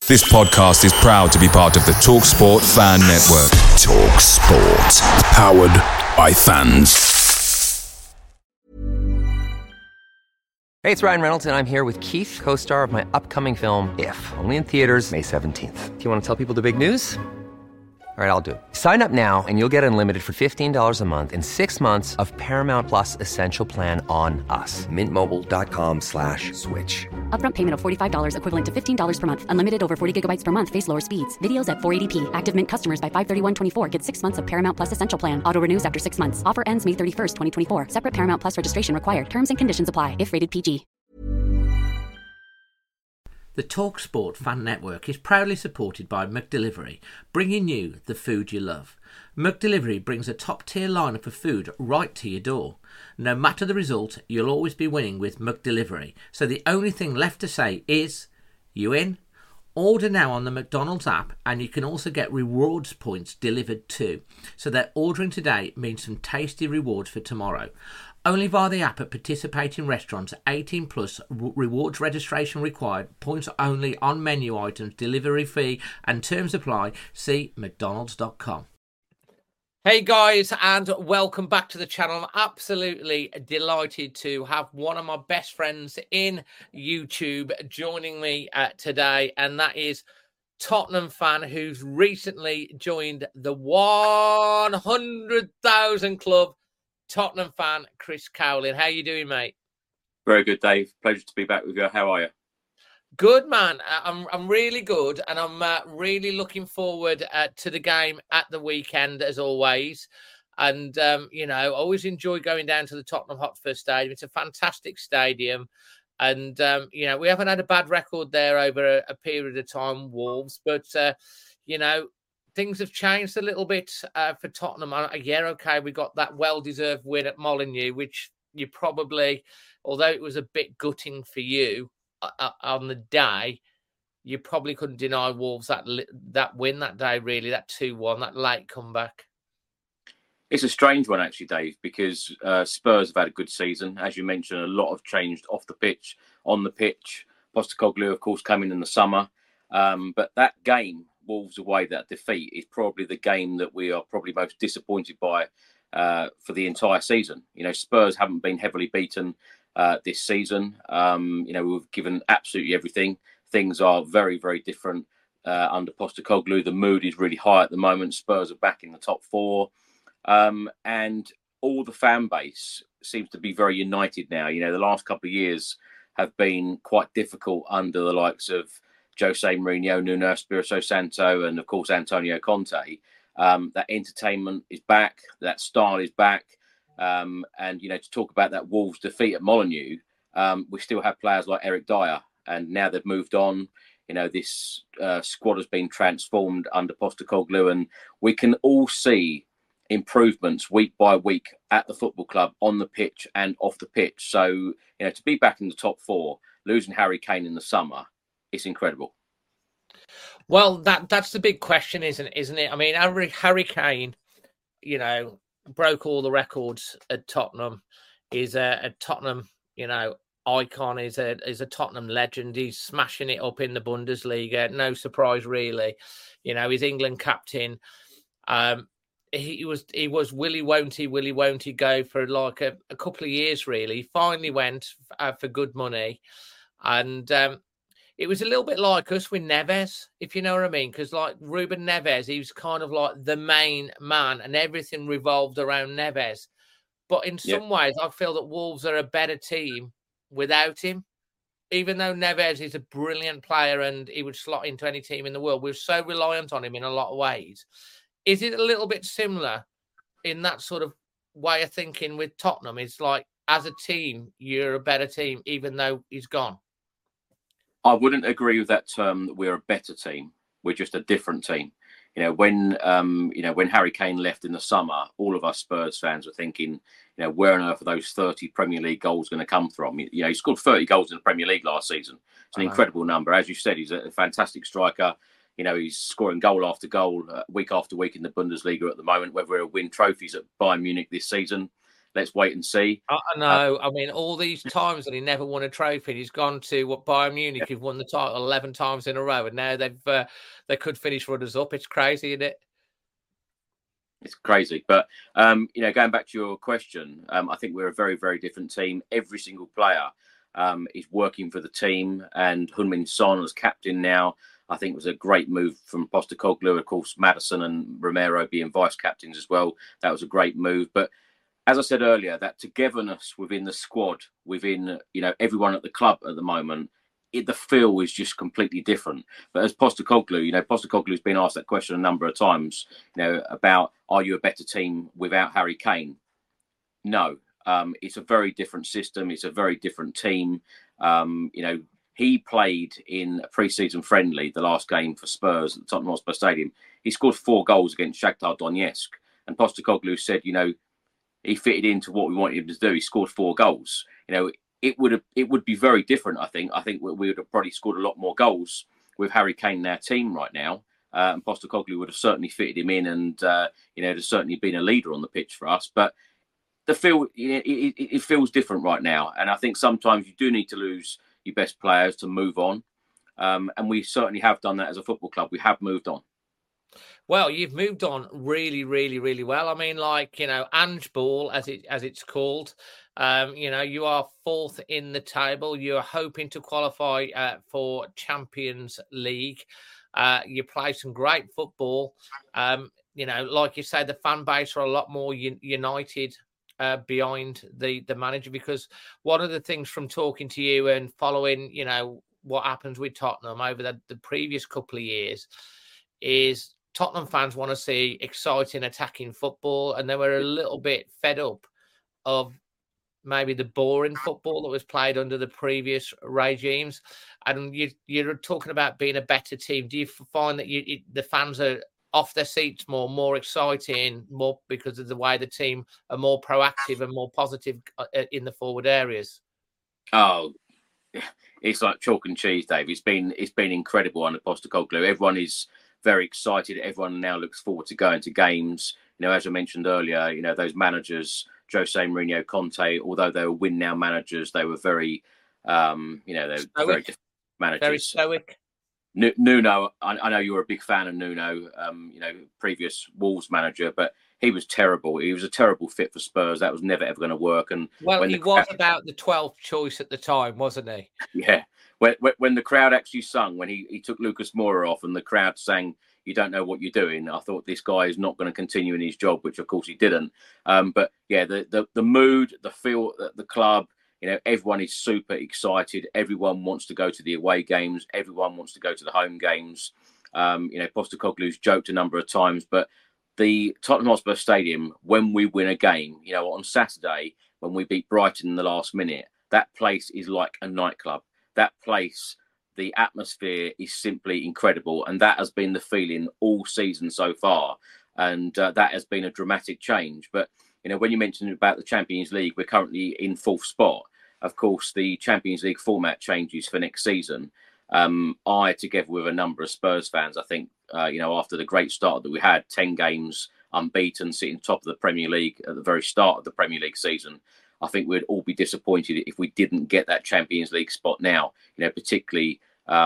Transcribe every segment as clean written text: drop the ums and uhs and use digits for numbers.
This podcast is proud to be part of the TalkSport Fan Network. TalkSport. Powered by fans. Hey, it's Ryan Reynolds, and I'm here with Keith, co-star of my upcoming film, If, only in theaters May 17th. Do you want to tell people the big news? All right, I'll do it. Sign up now and you'll get unlimited for $15 a month and 6 months of Paramount Plus Essential Plan on us. MintMobile.com/switch. Upfront payment of $45 equivalent to $15 per month. Unlimited over 40 gigabytes per month. Face lower speeds. Videos at 480p. Active Mint customers by 531.24 get 6 months of Paramount Plus Essential Plan. Auto renews after 6 months. Offer ends May 31st, 2024. Separate Paramount Plus registration required. Terms and conditions apply if rated PG. The TalkSport Fan Network is proudly supported by McDelivery, bringing you the food you love. McDelivery brings a top-tier lineup of food right to your door. No matter the result, you'll always be winning with McDelivery. So the only thing left to say is, you in? Order now on the McDonald's app, and you can also get rewards points delivered too. So that ordering today means some tasty rewards for tomorrow. Only via the app at participating restaurants. 18 plus, rewards registration required, points only on menu items, delivery fee and terms apply. See mcdonalds.com. Hey guys, and welcome back to the channel. I'm absolutely delighted to have one of my best friends in YouTube joining me today, and that is Tottenham fan who's recently joined the 100,000 club. Tottenham fan Chris Cowlin. How you doing, mate? Very good, Dave. Pleasure to be back with you. How are you? Good, man. I'm really good, and I'm really looking forward to the game at the weekend, as always. And you know, I always enjoy going down to the Tottenham Hotspur Stadium. It's a fantastic stadium, and you know, we haven't had a bad record there over a period of time, Wolves. But you know, things have changed a little bit for Tottenham. Yeah, okay, we got that well-deserved win at Molineux, which you probably, although it was a bit gutting for you on the day, you probably couldn't deny Wolves that win that day, really, that 2-1, that late comeback. It's a strange one, actually, Dave, because Spurs have had a good season. As you mentioned, a lot have changed off the pitch, on the pitch. Postecoglou, of course, coming in the summer. But that game, Wolves away, that defeat, is probably the game that we are probably most disappointed by for the entire season. You know, Spurs haven't been heavily beaten this season. You know, we've given absolutely everything. Things are very, very different under Postecoglou. The mood is really high at the moment. Spurs are back in the top four. And all the fan base seems to be very united now. You know, the last couple of years have been quite difficult under the likes of Jose Mourinho, Nuno Espirito Santo, and of course Antonio Conte. That entertainment is back, that style is back, and you know, to talk about that Wolves defeat at Molineux, we still have players like Eric Dyer, and now they've moved on. You know, this squad has been transformed under Postecoglou, and we can all see improvements week by week at the football club, on the pitch and off the pitch. So, you know, to be back in the top four, losing Harry Kane in the summer, it's incredible. Well, that's the big question, isn't it? I mean, Harry Kane, you know, broke all the records at Tottenham. Is a Tottenham, you know, icon. Is a Tottenham legend. He's smashing it up in the Bundesliga. No surprise, really. You know, he's England captain. He was Willy won't he go for like a couple of years, really. He finally went for good money, and it was a little bit like us with Neves, if you know what I mean, because like Ruben Neves, he was kind of like the main man and everything revolved around Neves. But in some ways, I feel that Wolves are a better team without him. Even though Neves is a brilliant player and he would slot into any team in the world, we're so reliant on him in a lot of ways. Is it a little bit similar in that sort of way of thinking with Tottenham? It's like, as a team, you're a better team, even though he's gone. I wouldn't agree with that term that we're a better team. We're just a different team. You know, when Harry Kane left in the summer, all of us Spurs fans were thinking, you know, where on earth are those 30 Premier League goals going to come from? You know, he scored 30 goals in the Premier League last season. It's an incredible number. As you said, he's a fantastic striker. You know, he's scoring goal after goal, week after week in the Bundesliga at the moment, whether he'll win trophies at Bayern Munich this season. let's wait and see. I know. I mean, all these times that he never won a trophy, and he's gone to Bayern Munich, who've won the title 11 times in a row, and now they could finish runners up. It's crazy, isn't it? It's crazy. But, going back to your question, I think we're a very, very different team. Every single player is working for the team. And Heung-min Son as captain now, I think was a great move from Postecoglou. Of course, Maddison and Romero being vice captains as well. That was a great move. But as I said earlier, that togetherness within the squad, within, everyone at the club at the moment, the feel is just completely different. But as Postecoglou, Postecoglou's been asked that question a number of times, about, are you a better team without Harry Kane? No, it's a very different system. It's a very different team. He played in a pre-season friendly, the last game for Spurs at the Tottenham Hotspur Stadium. He scored 4 goals against Shakhtar Donetsk. And Postecoglou said, he fitted into what we wanted him to do. He scored 4 goals. It would be very different, I think. I think we would have probably scored a lot more goals with Harry Kane in our team right now. And Postecoglou would have certainly fitted him in and, has certainly been a leader on the pitch for us. But the feel, it feels different right now. And I think sometimes you do need to lose your best players to move on. And we certainly have done that as a football club. We have moved on. Well, you've moved on really, really, really well. I mean, Ange Ball, as it's called, you are 4th in the table. You're hoping to qualify for Champions League. You play some great football. Like you say, the fan base are a lot more united behind the manager, because one of the things from talking to you and following, what happens with Tottenham over the previous couple of years is Tottenham fans want to see exciting attacking football, and they were a little bit fed up of maybe the boring football that was played under the previous regimes. And you're talking about being a better team. Do you find that the fans are off their seats more exciting, more because of the way the team are more proactive and more positive in the forward areas? Oh, it's like chalk and cheese, Dave. It's been incredible under Postecoglou. Everyone is very excited. Everyone now looks forward to going to games. As I mentioned earlier, those managers, Jose Mourinho, Conte, although they were win now managers, they were very, they're very different managers. Very stoic. Nuno, I know you were a big fan of Nuno, previous Wolves manager, but he was terrible. He was a terrible fit for Spurs. That was never ever going to work. And he was about the 12th choice at the time, wasn't he? Yeah. When the crowd actually sung, when he took Lucas Moura off and the crowd sang, "You don't know what you're doing," I thought this guy is not going to continue in his job, which of course he didn't. But yeah, the mood, the feel at the club, everyone is super excited. Everyone wants to go to the away games. Everyone wants to go to the home games. Postecoglou's joked a number of times, but the Tottenham Hotspur Stadium, when we win a game, on Saturday, when we beat Brighton in the last minute, that place is like a nightclub. That place, the atmosphere is simply incredible. And that has been the feeling all season so far. And that has been a dramatic change. But, when you mentioned about the Champions League, we're currently in 4th spot. Of course, the Champions League format changes for next season. I, together with a number of Spurs fans, I think, after the great start that we had, 10 games unbeaten, sitting top of the Premier League at the very start of the Premier League season, I think we'd all be disappointed if we didn't get that Champions League spot now, particularly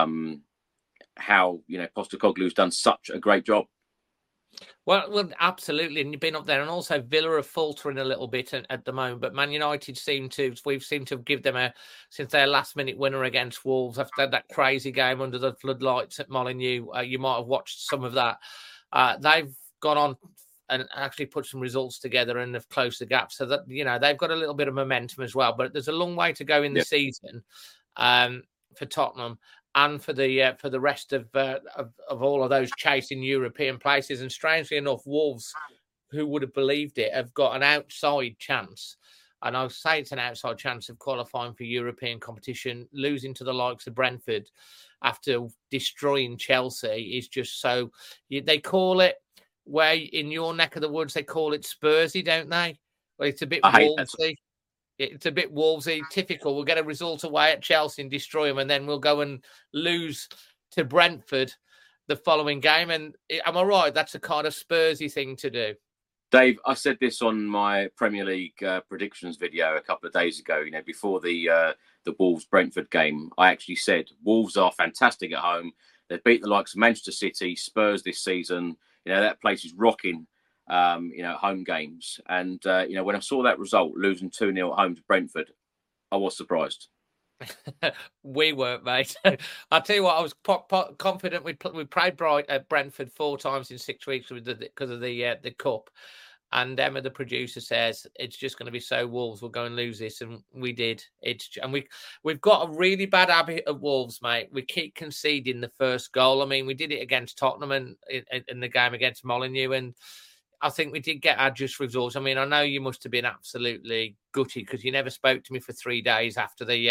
how, Postecoglou's done such a great job. Well, absolutely. And you've been up there, and also Villa are faltering a little bit at the moment, but Man United we've seemed to give them since their last minute winner against Wolves after that crazy game under the floodlights at Molineux. You might have watched some of that. They've gone on and actually put some results together and have closed the gap, so that they've got a little bit of momentum as well. But there's a long way to go in the season for Tottenham and for the rest of all of those chasing European places. And strangely enough, Wolves, who would have believed it, have got an outside chance. And I'll say it's an outside chance of qualifying for European competition. Losing to the likes of Brentford after destroying Chelsea is just so. They call it, where in your neck of the woods, they call it Spursy, don't they? Well, it's a bit Wolvesy. It's a bit Wolvesy. Typical. We'll get a result away at Chelsea and destroy them, and then we'll go and lose to Brentford the following game. And am I right? That's a kind of Spursy thing to do. Dave, I said this on my Premier League predictions video a couple of days ago. Before the Wolves-Brentford game, I actually said Wolves are fantastic at home. They've beat the likes of Manchester City, Spurs this season. That place is rocking. Home games, and when I saw that result, losing 2-0 at home to Brentford, I was surprised. We weren't, mate. I'll tell you what, I was confident we played Brentford 4 times in 6 weeks because of the cup. And Emma, the producer, says it's just going to be so Wolves will go and lose this, and we did. We've got a really bad habit at Wolves, mate. We keep conceding the first goal. I mean, we did it against Tottenham and in the game against Molineux, and I think we did get our just results. I mean, I know you must have been absolutely gutted because you never spoke to me for 3 days after the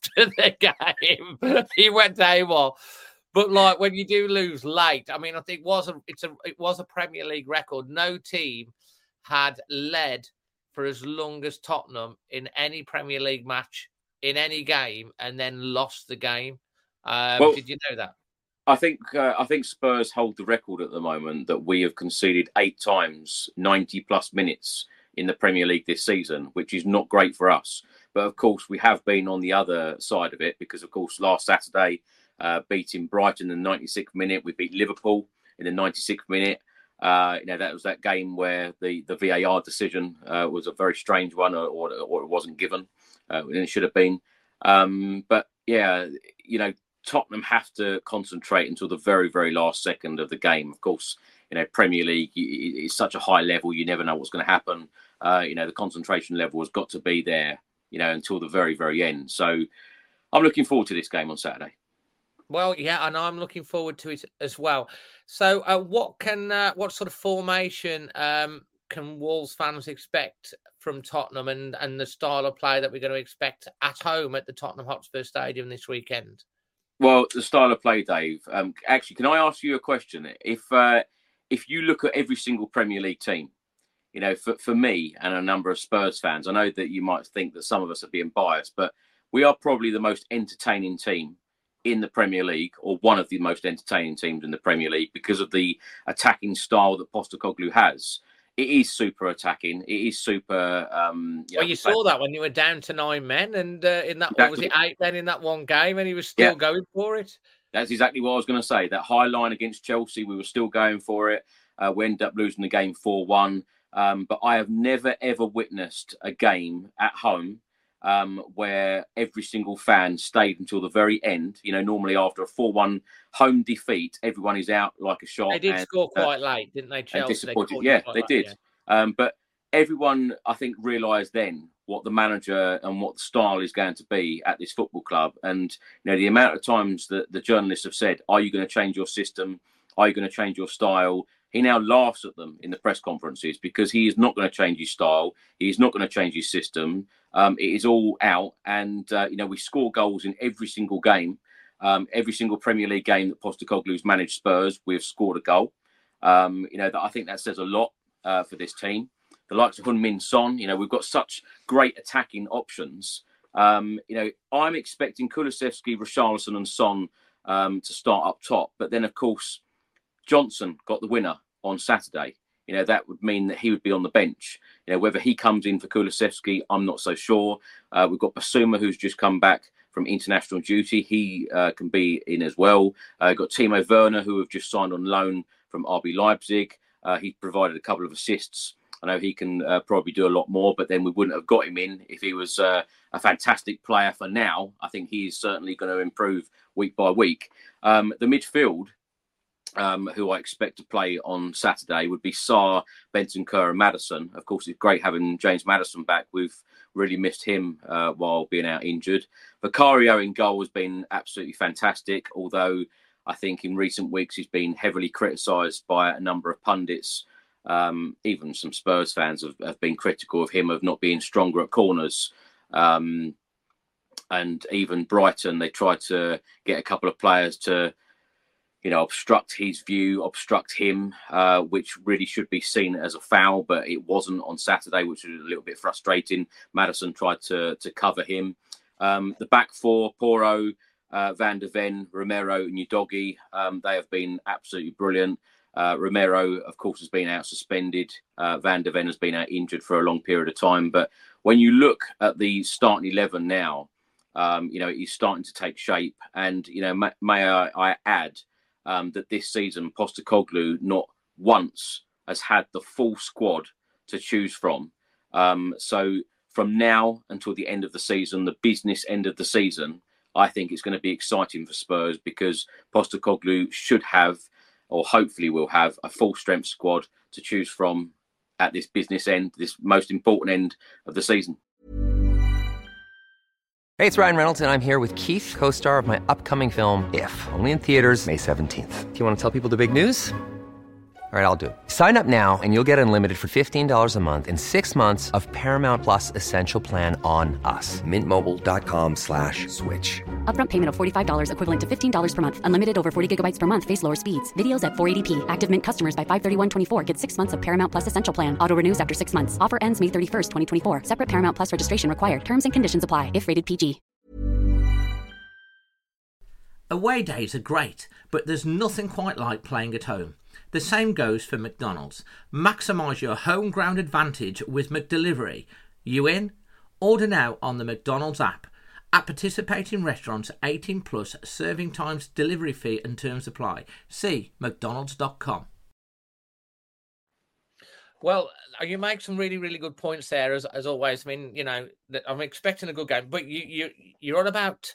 game. You went AWOL. But like when you do lose late, I mean, I think it was a Premier League record. No team had led for as long as Tottenham in any Premier League match in any game and then lost the game. Did you know that? I think Spurs hold the record at the moment that we have conceded 8 times 90-plus minutes in the Premier League this season, which is not great for us. But, of course, we have been on the other side of it because, of course, last Saturday, beating Brighton in the 96th minute. We beat Liverpool in the 96th minute. That was that game where the VAR decision was a very strange one or it wasn't given. And it should have been. Tottenham have to concentrate until the very, very last second of the game. Of course, Premier League is such a high level. You never know what's going to happen. The concentration level has got to be there, until the very, very end. So I'm looking forward to this game on Saturday. Well, yeah, and I'm looking forward to it as well. So what sort of formation can Wolves fans expect from Tottenham and the style of play that we're going to expect at home at the Tottenham Hotspur Stadium this weekend? Well, the style of play, Dave. Actually, can I ask you a question? If you look at every single Premier League team, for me and a number of Spurs fans, I know that you might think that some of us are being biased, but we are probably the most entertaining team in the Premier League, or one of the most entertaining teams in the Premier League, because of the attacking style that Postecoglou has. It is super attacking. It is super. You saw that when you were down to 9 men, and in that exactly. Was it 8 men in that one game, and he was still going for it. That's exactly what I was going to say. That high line against Chelsea, we were still going for it. We ended up losing the game 4-1. But I have never ever witnessed a game at home where every single fan stayed until the very end. Normally after a 4-1 home defeat, everyone is out like a shot. They did score quite late, didn't they, Chelsea? Disappointed. They did. Yeah. But everyone, I think, realised then what the manager and what the style is going to be at this football club. And, the amount of times that the journalists have said, are you going to change your system? Are you going to change your style? He now laughs at them in the press conferences because he is not going to change his style. He is not going to change his system. It is all out. And, we score goals in every single game. Every single Premier League game that Postecoglou's managed Spurs, we've scored a goal. That I think that says a lot for this team. The likes of Heung-min Son, we've got such great attacking options. I'm expecting Kulusevski, Richarlison and Son to start up top. But then, of course, Johnson got the winner on Saturday. That would mean that he would be on the bench. Whether he comes in for Kulusevski, I'm not so sure. We've got Basuma, who's just come back from international duty. He can be in as well. Got Timo Werner, who have just signed on loan from RB Leipzig. He provided a couple of assists. I know he can probably do a lot more, but then we wouldn't have got him in if he was a fantastic player for now. I think he is certainly going to improve week by week. The midfield, who I expect to play on Saturday, would be Sarr, Bentancur and Maddison. Of course, it's great having James Maddison back. We've really missed him while being out injured. Vicario in goal has been absolutely fantastic, although I think in recent weeks he's been heavily criticised by a number of pundits. Even some Spurs fans have been critical of him of not being stronger at corners. And even Brighton, they tried to get a couple of players to obstruct his view, obstruct him, which really should be seen as a foul, but it wasn't on Saturday, which was a little bit frustrating. Maddison tried to cover him. The back four, Porro, Van de Ven, Romero and Udogie, they have been absolutely brilliant. Romero, of course, has been out suspended. Van der Ven has been out injured for a long period of time. But when you look at the starting 11 now, he's starting to take shape. And, may I add that this season, Postecoglou not once has had the full squad to choose from. So from now until the end of the season, the business end of the season, I think it's going to be exciting for Spurs because Postecoglou should have, or hopefully will have, a full strength squad to choose from at this business end, this most important end of the season. Hey, it's Ryan Reynolds, and I'm here with Keith, co-star of my upcoming film, If, only in theaters May 17th. Do you want to tell people the big news? All right, I'll do it. Sign up now and you'll get unlimited for $15 a month and 6 months of Paramount Plus Essential Plan on us. MintMobile.com/switch. Upfront payment of $45 equivalent to $15 per month. Unlimited over 40 gigabytes per month. Face lower speeds. Videos at 480p. Active Mint customers by 531.24 get 6 months of Paramount Plus Essential Plan. Auto renews after 6 months. Offer ends May 31st, 2024. Separate Paramount Plus registration required. Terms and conditions apply if rated PG. Away days are great, but there's nothing quite like playing at home. The same goes for McDonald's. Maximise your home ground advantage with McDelivery. You in? Order now on the McDonald's app. At participating restaurants, 18 plus, serving times, delivery fee and terms apply. See mcdonalds.com. Well, you make some really, really good points there, as always. I mean, I'm expecting a good game, but you're on about,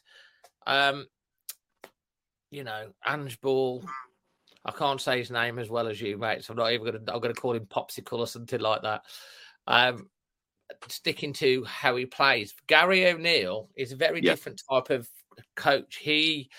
Ange Ball. I can't say his name as well as you, mate. So I'm not even I'm going to call him Popsicle or something like that. Sticking to how he plays, Gary O'Neill is a very different type of coach. He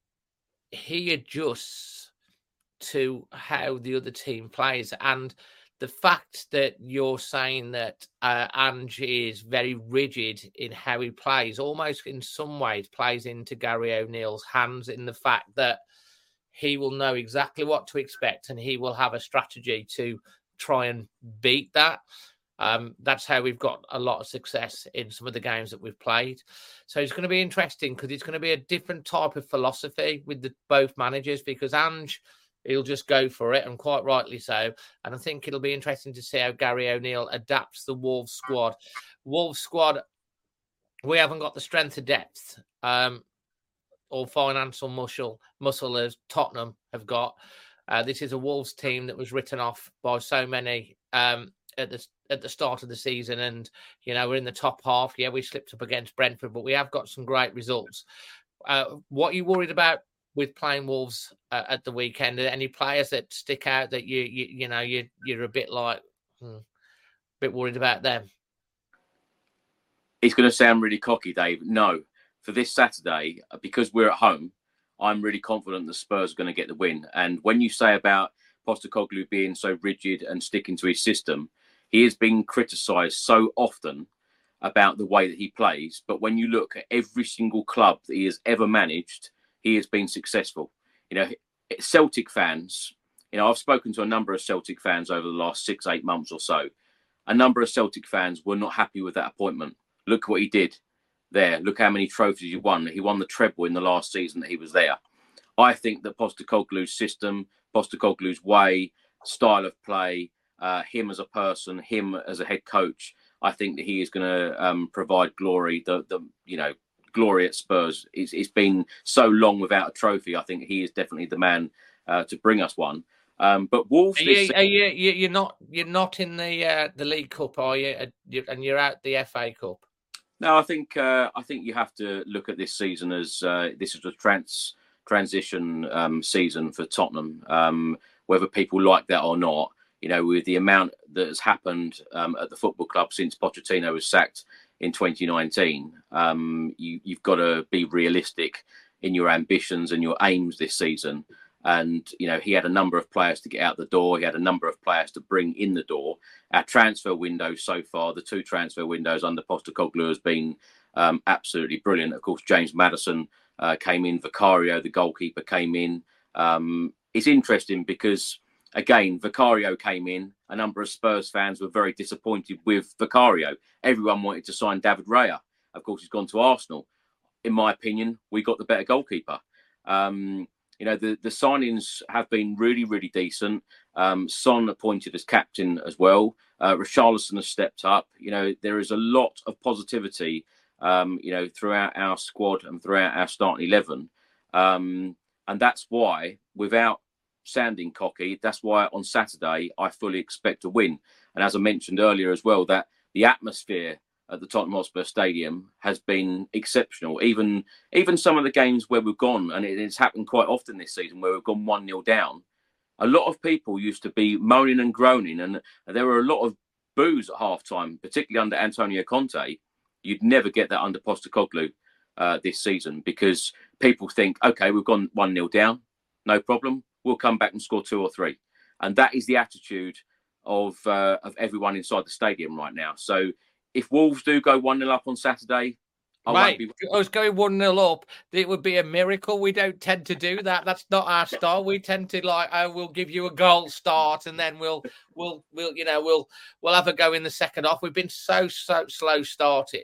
adjusts to how the other team plays, and the fact that you're saying that Ange is very rigid in how he plays, almost in some ways plays into Gary O'Neill's hands in the fact that he will know exactly what to expect and he will have a strategy to try and beat that. That's how we've got a lot of success in some of the games that we've played. So it's going to be interesting because it's going to be a different type of philosophy with both managers, because Ange, he'll just go for it, and quite rightly so. And I think it'll be interesting to see how Gary O'Neill adapts the Wolves squad. Wolves squad, we haven't got the strength of depth or financial muscle as Tottenham have got. This is a Wolves team that was written off by so many at the start of the season, and we're in the top half. Yeah, we slipped up against Brentford, but we have got some great results. What are you worried about with playing Wolves at the weekend? Are there any players that stick out that you're a bit like bit worried about them? It's going to sound really cocky, Dave. No, for this Saturday, because we're at home, I'm really confident the Spurs are going to get the win. And when you say about Postecoglou being so rigid and sticking to his system, he has been criticised so often about the way that he plays. But when you look at every single club that he has ever managed, he has been successful. Celtic fans, I've spoken to a number of Celtic fans over the last 6-8 months or so. A number of Celtic fans were not happy with that appointment. Look what he did there. Look how many trophies he won. He won the treble in the last season that he was there. I think that Postecoglou's system, Postecoglou's way, style of play, him as a person, him as a head coach, I think that he is going to provide glory. Glory at Spurs. It's been so long without a trophy. I think he is definitely the man to bring us one. But Wolves, you're not in the League Cup, are you? And you're out the FA Cup. No, I think you have to look at this season as this is a transition season for Tottenham. Whether people like that or not, with the amount that has happened at the football club since Pochettino was sacked in 2019, you've got to be realistic in your ambitions and your aims this season. And, he had a number of players to get out the door. He had a number of players to bring in the door. Our transfer window so far, the 2 transfer windows under Postecoglou has been absolutely brilliant. Of course, James Maddison came in. Vicario, the goalkeeper, came in. It's interesting because, again, Vicario came in. A number of Spurs fans were very disappointed with Vicario. Everyone wanted to sign David Raya. Of course, he's gone to Arsenal. In my opinion, we got the better goalkeeper. You know, the signings have been really, really decent. Son appointed as captain as well. Richarlison has stepped up. You know, there is a lot of positivity, you know, throughout our squad and throughout our starting 11. And that's why, without sounding cocky, that's why on Saturday I fully expect to win. And as I mentioned earlier as well, that the atmosphere at the Tottenham Hotspur Stadium has been exceptional. Even some of the games where we've gone, and it's happened quite often this season, where we've gone 1-0 down, a lot of people used to be moaning and groaning, and there were a lot of boos at half-time, particularly under Antonio Conte. You'd never get that under Postecoglou this season, because people think, OK, we've gone 1-0 down, no problem, we'll come back and score 2 or 3. And that is the attitude of everyone inside the stadium right now. So if Wolves do go 1-0 up on Saturday, I was going 1-0 up. It would be a miracle. We don't tend to do that. That's not our style. We tend to we'll give you a goal start, and then we'll have a go in the second half. We've been so slow starting.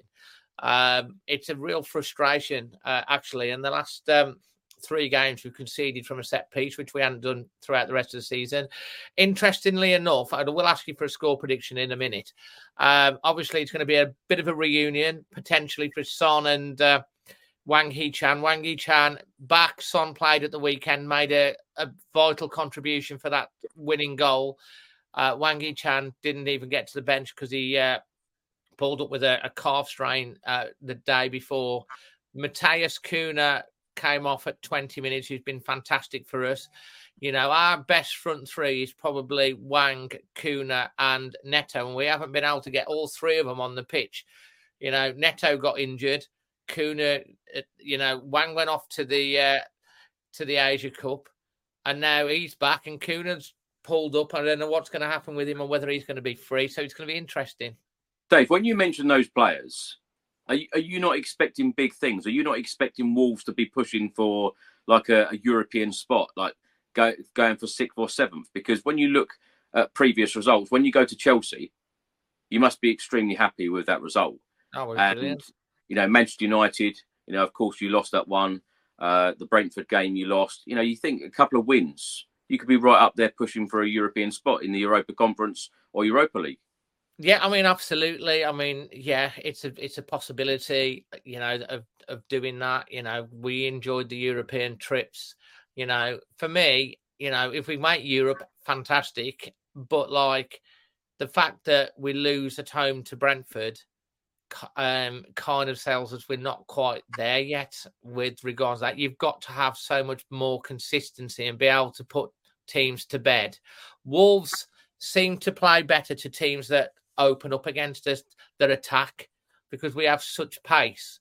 It's a real frustration, actually. In the last 3 games, we've conceded from a set piece, which we hadn't done throughout the rest of the season. Interestingly enough, I will ask you for a score prediction in a minute. Obviously, it's going to be a bit of a reunion, potentially for Son and Wang Hee-chan. Wang Hee-chan back. Son played at the weekend, made a vital contribution for that winning goal. Wang Hee-chan didn't even get to the bench because he pulled up with a calf strain the day before. Matheus Cunha came off at 20 minutes. Who's been fantastic for us. You know, our best front 3 is probably Wang, Cunha and Neto, and we haven't been able to get all 3 of them on the pitch. You know, Neto got injured. Cunha, you know, Wang went off to the Asia Cup, and now he's back, and Cunha's pulled up. I don't know what's going to happen with him and whether he's going to be free, so it's going to be interesting. Dave, when you mention those players, are you not expecting big things? Are you not expecting Wolves to be pushing for like a European spot, like going for 6th or 7th? Because when you look at previous results, when you go to Chelsea, you must be extremely happy with that result. Oh, and brilliant. You know, Manchester United, you know, of course you lost that one. The Brentford game you lost. You know, you think a couple of wins, you could be right up there pushing for a European spot in the Europa Conference or Europa League. Yeah, I mean, absolutely. I mean, yeah, it's a possibility, you know, of doing that. You know, we enjoyed the European trips. You know, for me, you know, if we make Europe, fantastic. But like the fact that we lose at home to Brentford kind of tells us we're not quite there yet with regards to that. You've got to have so much more consistency and be able to put teams to bed. Wolves seem to play better to teams that open up against us, that attack, because we have such pace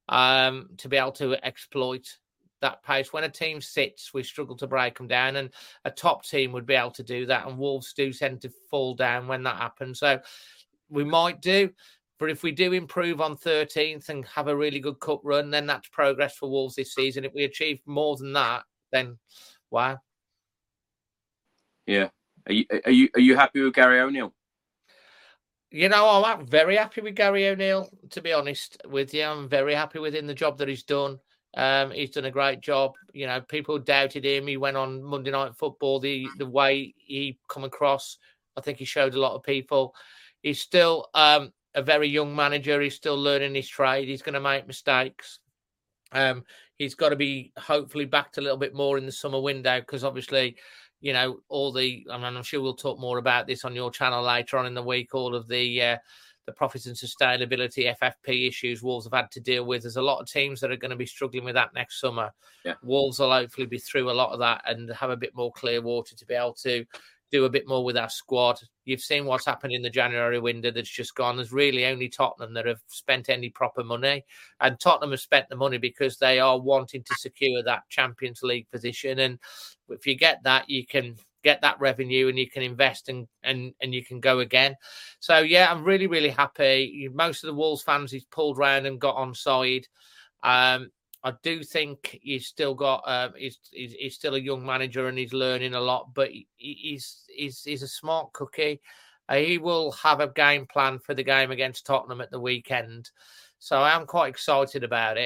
to be able to exploit that pace. When a team sits, we struggle to break them down, and a top team would be able to do that, and Wolves do tend to fall down when that happens. So we might do, but if we do improve on 13th and have a really good cup run, then that's progress for Wolves this season. If we achieve more than that, then wow. Yeah. Are you happy with Gary O'Neill? You know, I'm very happy with Gary O'Neill, to be honest with you. I'm very happy with him, the job that he's done. He's done a great job. You know, people doubted him. He went on Monday Night Football. The way he come across, I think he showed a lot of people. He's still a very young manager. He's still learning his trade. He's going to make mistakes. He's got to be hopefully backed a little bit more in the summer window, because obviously, you know, I'm sure we'll talk more about this on your channel later on in the week, all of the profits and sustainability, FFP issues Wolves have had to deal with. There's a lot of teams that are going to be struggling with that next summer. Yeah. Wolves will hopefully be through a lot of that and have a bit more clear water to be able to do a bit more with our squad. You've seen what's happened in the January window that's just gone. There's really only Tottenham that have spent any proper money. And Tottenham have spent the money because they are wanting to secure that Champions League position. And if you get that, you can get that revenue and you can invest and you can go again. So, yeah, I'm really, really happy. Most of the Wolves fans he's pulled round and got on side. I do think he's still got he's still a young manager and he's learning a lot, but he's a smart cookie. He will have a game plan for the game against Tottenham at the weekend, so I am quite excited about it.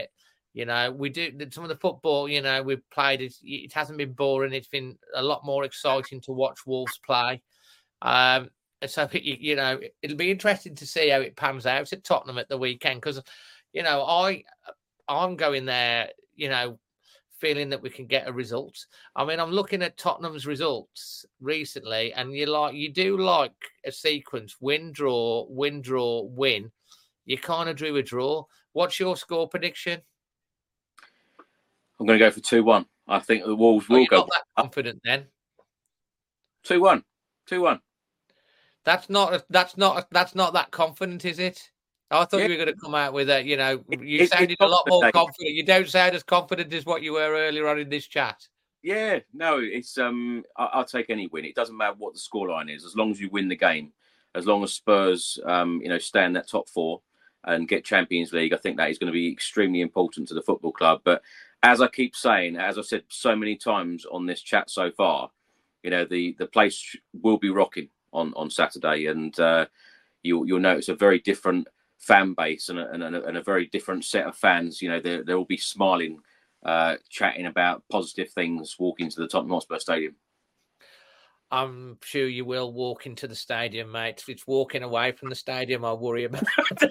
You know, we do some of the football, you know, we've played. It hasn't been boring. It's been a lot more exciting to watch Wolves play. So, you know, it'll be interesting to see how it pans out at Tottenham at the weekend because, you know, I'm going there, you know, feeling that we can get a result. I mean, I'm looking at Tottenham's results recently, and you do like a sequence: win, draw, win, draw, win. You kind of drew a draw. What's your score prediction? I'm going to go for 2-1. I think the Wolves will go. Not that confident then. 2-1. 2-1. That's not that confident, is it? I thought you were going to come out with a, you know, you sounded a lot more confident. You don't sound as confident as what you were earlier on in this chat. Yeah, no, it's I'll take any win. It doesn't matter what the scoreline is, as long as you win the game. As long as Spurs, you know, stay in that top four and get Champions League, I think that is going to be extremely important to the football club. But as I keep saying, as I've said so many times on this chat so far, you know, the place will be rocking on Saturday, and you'll notice a very different fan base and a very different set of fans. You know, they'll all be smiling, chatting about positive things, walking to the Tottenham Hotspur Stadium. I'm sure you will walk into the stadium, mate. It's walking away from the stadium I worry about.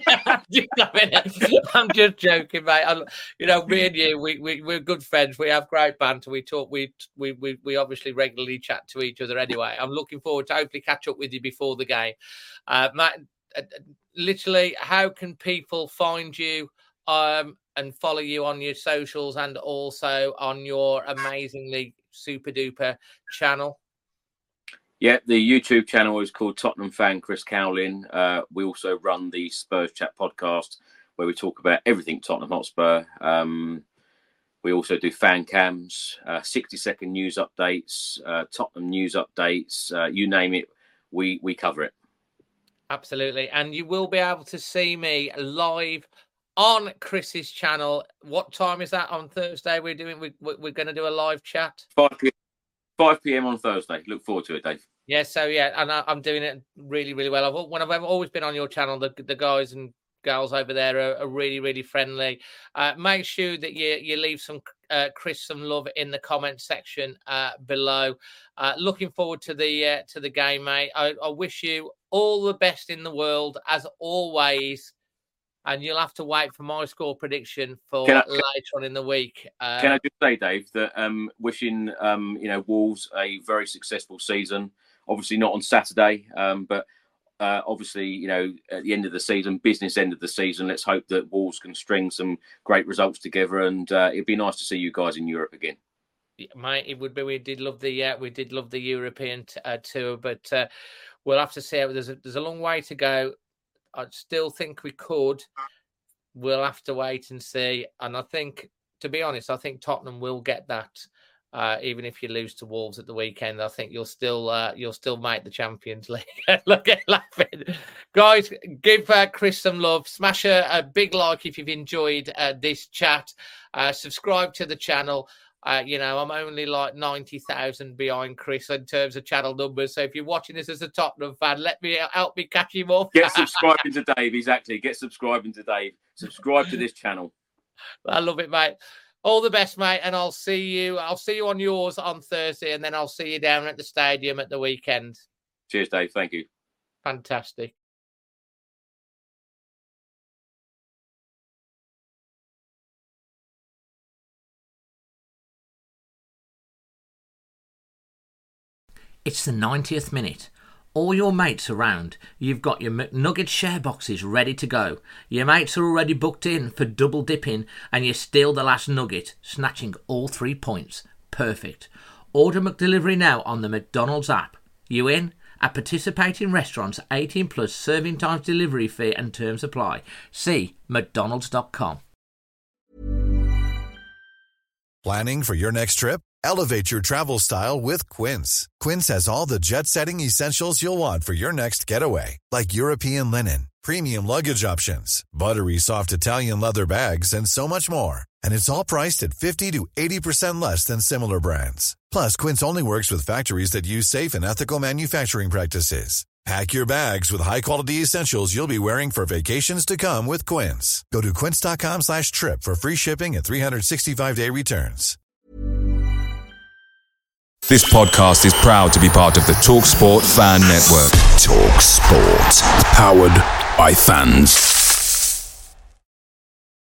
I'm just joking, mate. You know, me and you, we're good friends. We have great banter. We talk. We obviously regularly chat to each other anyway. I'm looking forward to hopefully catch up with you before the game. Matt, literally, how can people find you and follow you on your socials and also on your amazingly super duper channel? Yeah, the YouTube channel is called Tottenham Fan Chris Cowlin. We also run the Spurs Chat podcast where we talk about everything Tottenham Hotspur. We also do fan cams, 60-second news updates, Tottenham news updates, you name it, we cover it. Absolutely. And you will be able to see me live on Chris's channel. What time is that on Thursday? We're going to do a live chat. 5 p.m. on Thursday. Look forward to it, Dave. Yeah, so yeah, and I'm doing it really, really well. I've always been on your channel, the guys and girls over there are really, really friendly. Make sure that you leave Chris some love in the comment section below. Looking forward to the game, mate. I wish you all the best in the world as always. And you'll have to wait for my score prediction for later on in the week. Can I just say, Dave, that wishing Wolves a very successful season. Obviously not on Saturday, but obviously, at the end of the season, business end of the season, let's hope that Wolves can string some great results together, and it'd be nice to see you guys in Europe again. Yeah, mate, it would be. We did love the European tour, but we'll have to see. There's a long way to go. I still think we could. We'll have to wait and see. And I think, to be honest, I think Tottenham will get that. Even if you lose to Wolves at the weekend, I think you'll still make the Champions League. Look at laughing, guys. Give Chris some love. Smash a big like if you've enjoyed this chat. Subscribe to the channel. I'm only like 90,000 behind Chris in terms of channel numbers. So if you're watching this as a Tottenham fan, help me catch him up. Get subscribing to Dave. Exactly. Get subscribing to Dave. Subscribe to this channel. I love it, mate. All the best, mate. And I'll see you on yours on Thursday, and then I'll see you down at the stadium at the weekend. Cheers, Dave. Thank you. Fantastic. It's the 90th minute. All your mates around. You've got your McNugget share boxes ready to go. Your mates are already booked in for double dipping, and you steal the last nugget, snatching all 3 points. Perfect. Order McDelivery now on the McDonald's app. You in? At participating restaurants, 18 plus serving times, delivery fee and terms apply. See mcdonalds.com. Planning for your next trip? Elevate your travel style with Quince. Quince has all the jet-setting essentials you'll want for your next getaway, like European linen, premium luggage options, buttery soft Italian leather bags, and so much more. And it's all priced at 50 to 80% less than similar brands. Plus, Quince only works with factories that use safe and ethical manufacturing practices. Pack your bags with high-quality essentials you'll be wearing for vacations to come with Quince. Go to quince.com/trip for free shipping and 365-day returns. This podcast is proud to be part of the TalkSport Fan Network. TalkSport. Powered by fans.